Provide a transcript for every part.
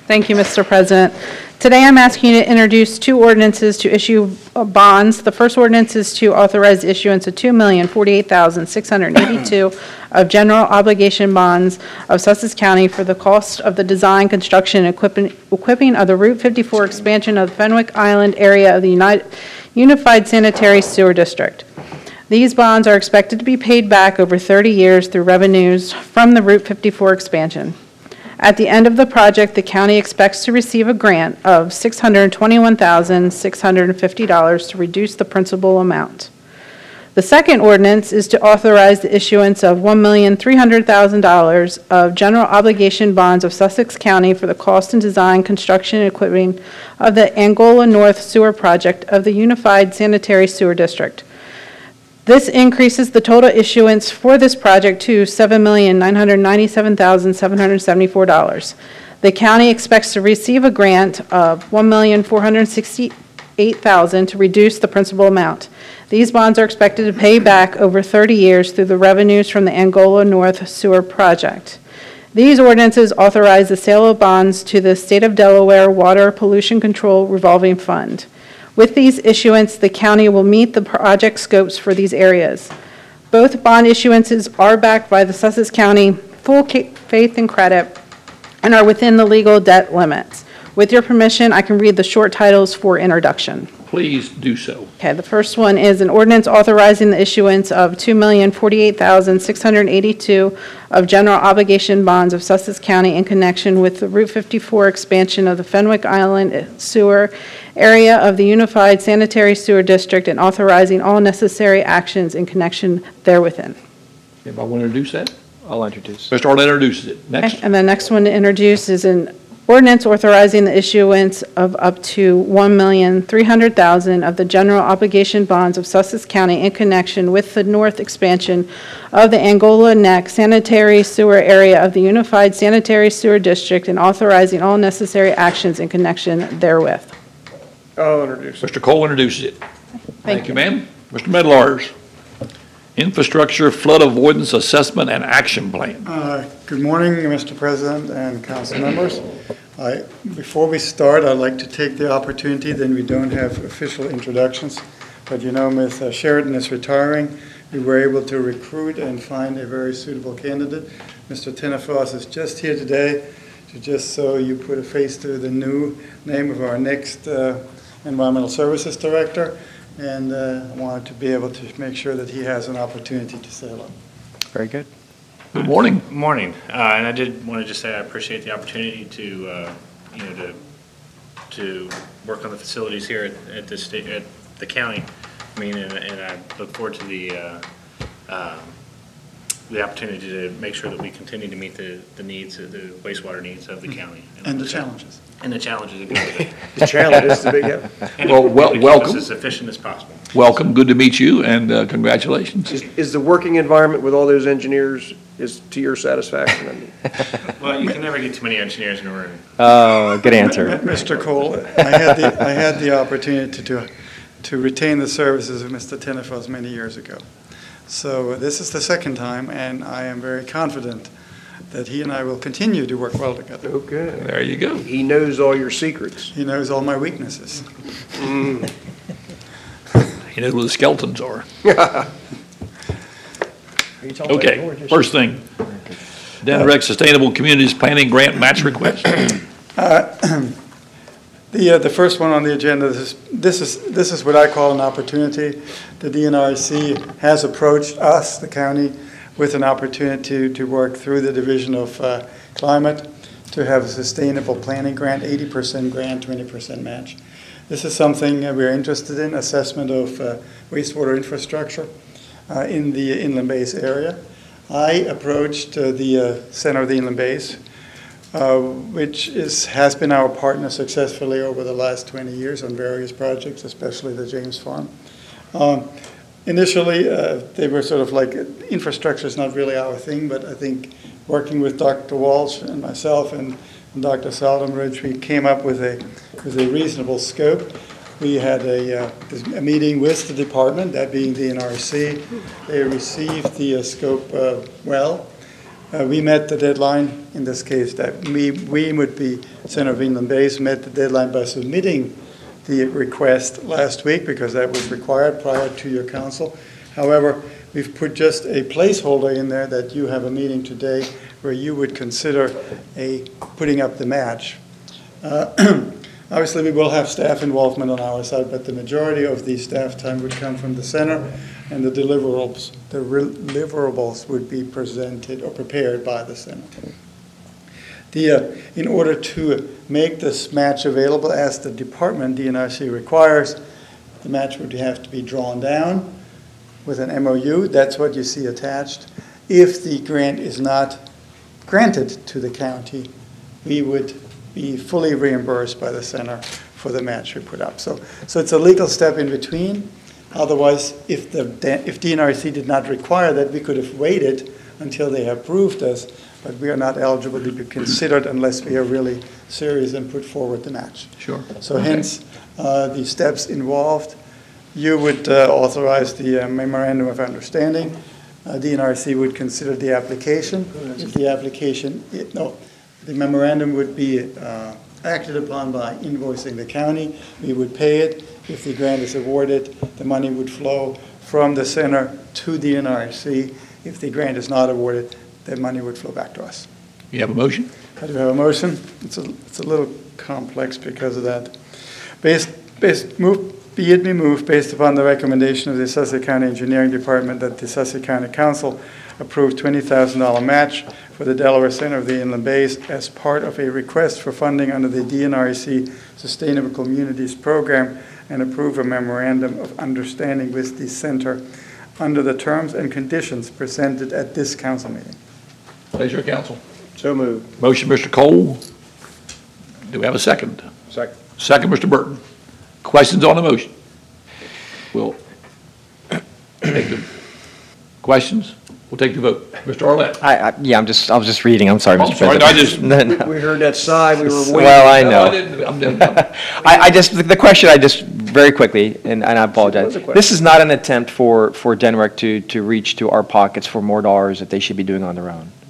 Thank you, Mr. President. Today I'm asking you to introduce two ordinances to issue bonds. The first ordinance is to authorize the issuance of $2,048,682 of general obligation bonds of Sussex County for the cost of the design, construction, and equipping of the Route 54 expansion of the Fenwick Island area of the Unified Sanitary Sewer District. These bonds are expected to be paid back over 30 years through revenues from the Route 54 expansion. At the end of the project, the county expects to receive a grant of $621,650 to reduce the principal amount. The second ordinance is to authorize the issuance of $1,300,000 of general obligation bonds of Sussex County for the cost and design, construction, and equipping of the Angola North Sewer Project of the Unified Sanitary Sewer District. This increases the total issuance for this project to $7,997,774. The county expects to receive a grant of $1,468,000 to reduce the principal amount. These bonds are expected to pay back over 30 years through the revenues from the Angola North Sewer Project. These ordinances authorize the sale of bonds to the State of Delaware Water Pollution Control Revolving Fund. With these issuance, the county will meet the project scopes for these areas. Both bond issuances are backed by the Sussex County full faith and credit and are within the legal debt limits. With your permission, I can read the short titles for introduction. Please do so. Okay, the first one is an ordinance authorizing the issuance of $2,048,682 of general obligation bonds of Sussex County in connection with the Route 54 expansion of the Fenwick Island sewer area of the Unified Sanitary Sewer District and authorizing all necessary actions in connection therewith. Anybody want to introduce that? I'll introduce. Mr. Arlett introduces it. Next. Okay, and the next one to introduce is an ordinance authorizing the issuance of up to $1,300,000 of the general obligation bonds of Sussex County in connection with the north expansion of the Angola Neck sanitary sewer area of the Unified Sanitary Sewer District and authorizing all necessary actions in connection therewith. I'll introduce. Mr. Cole introduces it. Thank you, ma'am. Mr. Medlars, Infrastructure Flood Avoidance Assessment and Action Plan. Good morning, Mr. President and council members. Before we start, I'd like to take the opportunity, then we don't have official introductions, but you know Ms. Sheridan is retiring. We were able to recruit and find a very suitable candidate. Mr. Tenefos is just here today to just so you put a face to the new name of our next Environmental Services Director, and I wanted to be able to make sure that he has an opportunity to say hello. Very good. Good morning. Morning, and I did want to just say I appreciate the opportunity to work on the facilities here at the state, at the county. I mean, and I look forward to the opportunity to make sure that we continue to meet the needs, the wastewater needs of the county. And the challenges. And the challenges that go with it. The challenge is the big one. And Well, keep welcome. us as efficient as possible. Welcome. Good to meet you, and congratulations. Is the working environment with all those engineers is to your satisfaction? I mean, Well, you can never get too many engineers in a room. Oh, good answer. Mr. Cole, I had the opportunity to retain the services of Mr. Tenefos many years ago. So this is the second time, and I am very confident that he and I will continue to work well together. okay. There you go. He knows all your secrets. He knows all my weaknesses. He knows where the skeletons are. Are you talking Okay, about yours? first thing. Denver Sustainable Communities Planning Grant Match Request. The first one on the agenda, this is what I call an opportunity. The DNRC has approached us, the county, with an opportunity to work through the Division of Climate to have a sustainable planning grant, 80% grant, 20% match. This is something we're interested in, assessment of wastewater infrastructure in the Inland Basin area. I approached the Center of the Inland Basin, which has been our partner successfully over the last 20 years on various projects, especially the James Farm. Initially, they were sort of like, infrastructure is not really our thing, but I think working with Dr. Walsh and myself and Dr. Saldenbridge, we came up with a reasonable scope. We had a meeting with the department, that being the NRC. They received the scope well. We met the deadline, in this case, that we would be Center of England Base, met the deadline by submitting the request last week because that was required prior to your council. However, we've put just a placeholder in there that you have a meeting today where you would consider putting up the match. Obviously, we will have staff involvement on our side, but the majority of the staff time would come from the center, and the deliverables would be presented or prepared by the center. In order to make this match available, as the department, DNRC, requires, the match would have to be drawn down with an MOU. That's what you see attached. If the grant is not granted to the county, we would be fully reimbursed by the center for the match we put up. So it's a legal step in between. Otherwise, if DNRC did not require that, we could have waited until they approved us, but we are not eligible to be considered unless we are really serious and put forward the match. Sure. So hence, the steps involved. You would authorize the memorandum of understanding. DNRC would consider the application. If the application, the memorandum would be acted upon by invoicing the county. We would pay it. If the grant is awarded, the money would flow from the center to DNRC. If the grant is not awarded, the money would flow back to us. You have a motion? I do have a motion. It's a little complex because of that. Be it moved based upon the recommendation of the Sussex County Engineering Department that the Sussex County Council approve $20,000 match for the Delaware Center of the Inland Base as part of a request for funding under the DNRC Sustainable Communities Program and approve a memorandum of understanding with the center under the terms and conditions presented at this council meeting. Pleasure, council. So moved. Motion, Mr. Cole. Do we have a second? Second. Second, Mr. Burton. Questions on the motion? We'll take the questions. We'll take the vote. Mr. Arlett. I was just reading. I'm sorry, Oh, Mr. sorry, President. I just- No. We heard that sigh, we were waiting. Well, I No, know. didn't. I'm done. The question, very quickly, and I apologize. What's the question? This is not an attempt for Denmark to reach to our pockets for more dollars that they should be doing on their own.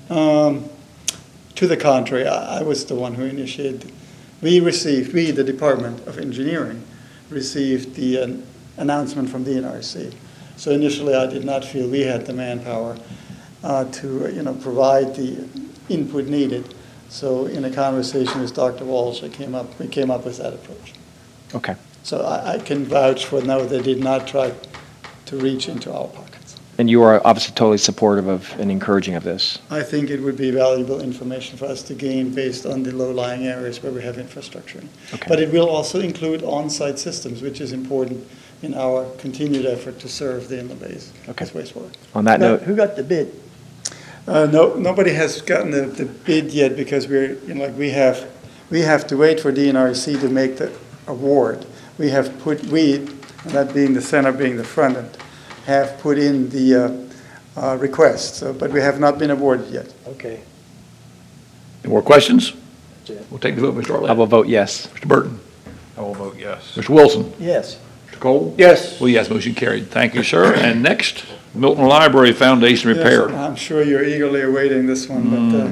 To the contrary, I was the one who initiated. We, the Department of Engineering, received the announcement from DNRC. So initially, I did not feel we had the manpower to provide the input needed. So in a conversation with Dr. Walsh, we came up with that approach. Okay. So I can vouch for no, they did not try to reach into our pockets. And you are obviously totally supportive of and encouraging of this. I think it would be valuable information for us to gain based on the low-lying areas where we have infrastructure. Okay. But it will also include on-site systems, which is important in our continued effort to serve the inland base with wastewater. On that note, Who got the bid? No, nobody has gotten the bid yet because we have to wait for DNRC to make the award. We, and that being the center, being the front end, have put in the request. But we have not been awarded yet. Okay. Any more questions? That's it. We'll take the vote, Mr. Arlett. I will vote yes. Mr. Burton. I will vote yes. Mr. Wilson. Yes. Mr. Cole. Yes. Well, yes, motion carried. Thank you, sir. And next, Milton Library Foundation repair. Yes, I'm sure you're eagerly awaiting this one,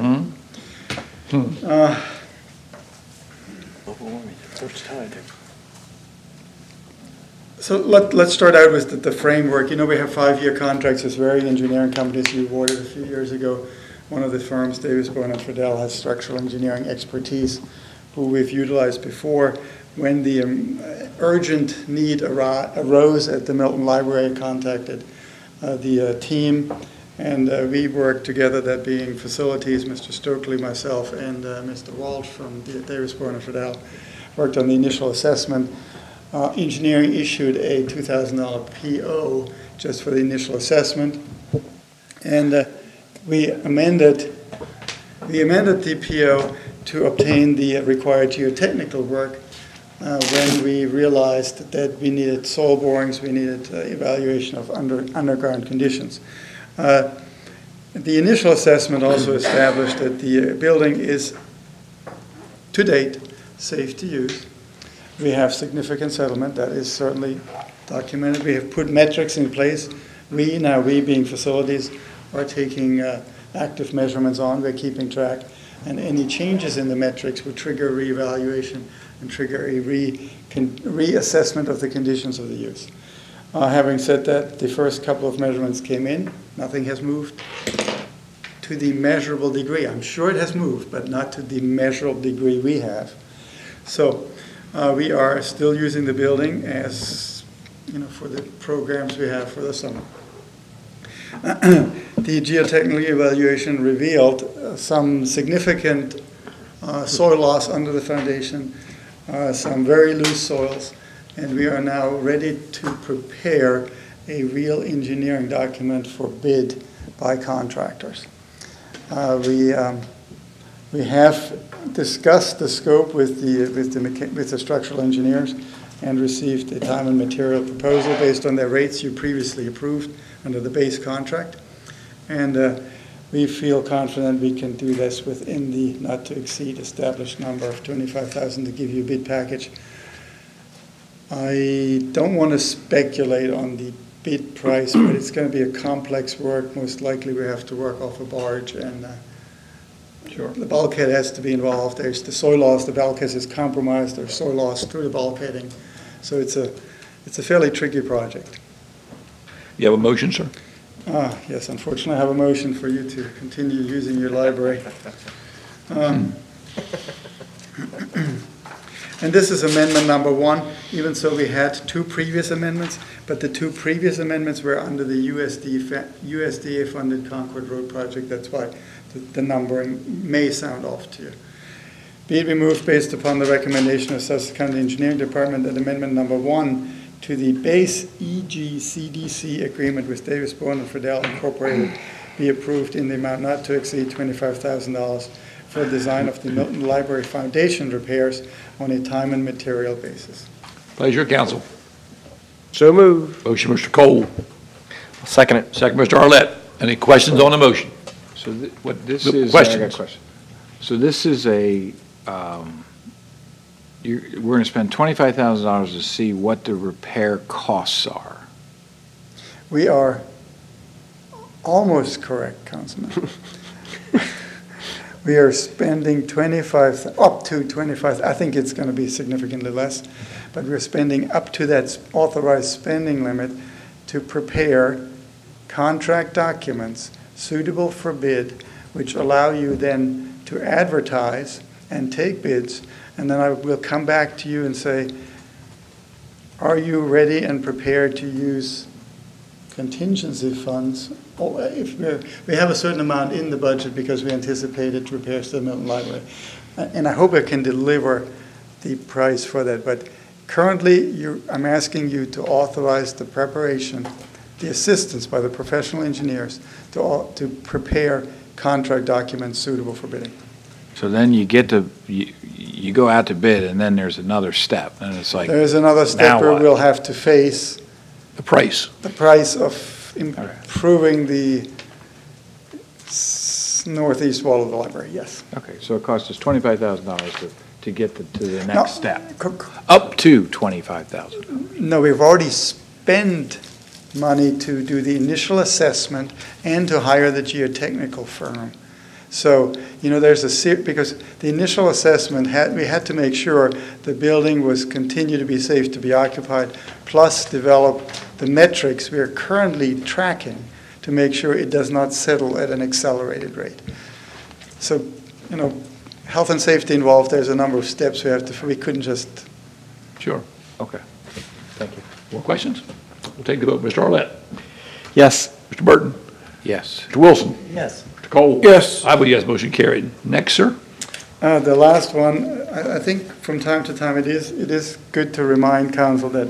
So let's start out with the framework. We have 5-year contracts with varying engineering companies we awarded a few years ago. One of the firms, Davis Bowen and Friedel, has structural engineering expertise, who we've utilized before. When the urgent need arose at the Milton Library, I contacted the team, and we worked together, that being facilities, Mr. Stokely, myself, and Mr. Walsh from Davis Bowen and Friedel, worked on the initial assessment. Engineering issued a $2,000 PO just for the initial assessment, and we amended the PO to obtain the required geotechnical work when we realized that we needed soil borings, we needed evaluation of underground conditions. The initial assessment also established that the building is, to date, safe to use. We have significant settlement, that is certainly documented. We have put metrics in place. We being facilities, are taking active measurements on, we're keeping track, and any changes in the metrics would trigger a reevaluation and trigger a reassessment of the conditions of the use. Having said that, the first couple of measurements came in, nothing has moved to the measurable degree. I'm sure it has moved, but not to the measurable degree we have. So we are still using the building as, for the programs we have for the summer. The geotechnical evaluation revealed some significant soil loss under the foundation, some very loose soils, and we are now ready to prepare a real engineering document for bid by contractors. We have discussed the scope with the structural engineers and received a time and material proposal based on their rates you previously approved under the base contract. And we feel confident we can do this within the not-to-exceed established number of $25,000 to give you a bid package. I don't want to speculate on the bid price, but it's going to be a complex work. Most likely we have to work off a barge, and Sure. the bulkhead has to be involved. There's the soil loss, the bulkhead is compromised, there's soil loss through the bulkheading. So it's a fairly tricky project. You have a motion, sir? Yes, unfortunately, I have a motion for you to continue using your library. And this is amendment number 1, even so we had 2 previous amendments, but the 2 previous amendments were under the USDA-funded Concord Road project. That's why the numbering may sound off to you. Be it removed based upon the recommendation of Sussex County Engineering Department that amendment number 1 to the base EGCDC agreement with Davis Bourne and Friedel Incorporated be approved in the amount not to exceed $25,000 for the design of the Milton Library Foundation repairs on a time and material basis. Pleasure, council. So moved. Motion, Mr. Cole. Second it. Second, Mr. Arlett. Any questions on the motion? So what this The is, I got questions. a question. So this is we're going to spend $25,000 to see what the repair costs are. We are almost correct, Councilman. We are spending up to 25, I think it's going to be significantly less, but we're spending up to that authorized spending limit to prepare contract documents suitable for bid, which allow you then to advertise and take bids, and then I will come back to you and say, are you ready and prepared to use contingency funds? Or if we have a certain amount in the budget because we anticipated repairs to the Milton Library. And I hope I can deliver the price for that. But currently, I'm asking you to authorize the preparation, the assistance by the professional engineers to prepare contract documents suitable for bidding. So then you go out to bid, and then there's another step, and it's like, There's another step now where what? we'll have to face The price. the price of improving the northeast wall of the library, yes. okay, so it costs us $25,000 to get to the No, next step, up to $25,000. No, we've already spent money to do the initial assessment and to hire the geotechnical firm. So, there's because the initial assessment, we had to make sure the building was continue to be safe to be occupied, plus develop the metrics we are currently tracking to make sure it does not settle at an accelerated rate. So, health and safety involved, there's a number of steps we couldn't just. Sure. Okay, thank you. More questions? We'll take the vote. Mr. Arlett. Yes. Mr. Burton. Yes. Mr. Wilson. Yes. Mr. Cole. Yes. I vote yes, motion carried. Next, sir. The last one, I think from time to time it is good to remind council that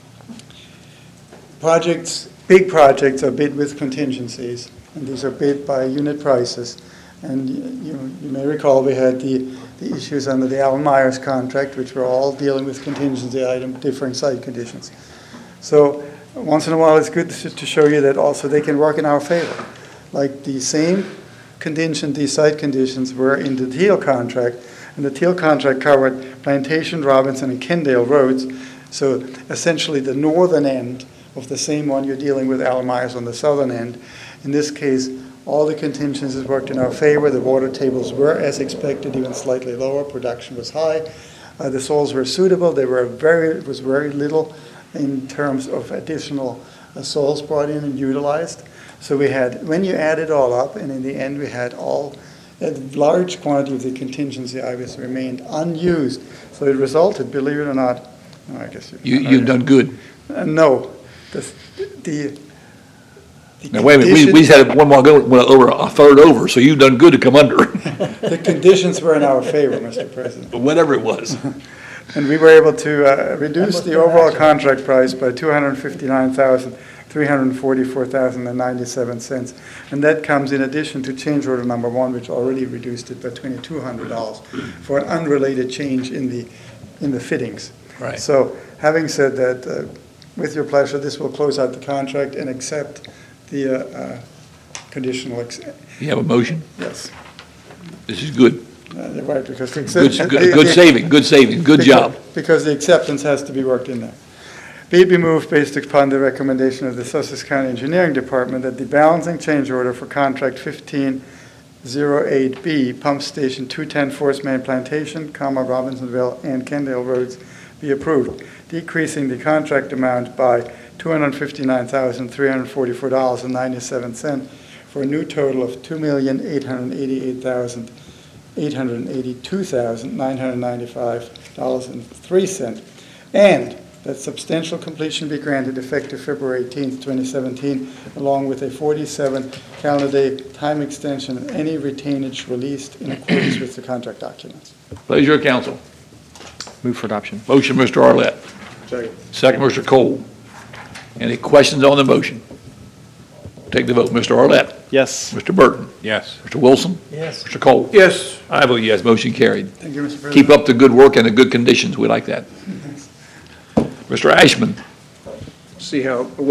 big projects are bid with contingencies, and these are bid by unit prices. And you may recall we had the issues under the Alan Myers contract, which were all dealing with contingency item, differing site conditions. So once in a while it's good to show you that also they can work in our favor. Like the same these site conditions were in the Teal contract, and the Teal contract covered Plantation, Robinson, and Kendale roads. So essentially the northern end of the same one you're dealing with Alan Myers on the southern end. In this case, All the contingencies worked in our favor. The water tables were as expected, even slightly lower. Production was high. The soils were suitable. It was very little in terms of additional soils brought in and utilized. So we had, when you add it all up, and in the end we had a large quantity of the contingency obviously remained unused. So it resulted, believe it or not, no, I guess You've done good. No. The Now, wait a minute, we just had one while ago, went over a third over, so you've done good to come under, The conditions were in our favor, Mr. President. whatever it was. And we were able to reduce the overall contract price by $259,344.97. And that comes in addition to change order number 1, which already reduced it by $2,200 for an unrelated change in the fittings. Right. So having said that, with your pleasure, this will close out the contract and accept the conditional, You have a motion? yes. This is good. You're right, because the Good saving, good job. Because the acceptance has to be worked in there. Be it removed based upon the recommendation of the Sussex County Engineering Department that the balancing change order for contract 1508B, Pump Station 210 Forest Main Plantation, Robinsonville and Kendall Roads be approved, decreasing the contract amount by $259,344.97 for a new total of $2,882,995.03, and that substantial completion be granted effective February 18th, 2017, along with a 47 calendar day time extension of any retainage released in accordance with the contract documents. Pleasure of council. Move for adoption. Motion, Mr. Arlett. Second. Second, Mr. Cole. Any questions on the motion? Take the vote. Mr. Arlett. Yes. Mr. Burton. Yes. Mr. Wilson. Yes. Mr. Cole. Yes. I vote yes. Motion carried. Thank you, Mr. President. Keep up the good work and the good conditions. We like that. Mr. Ashman. See how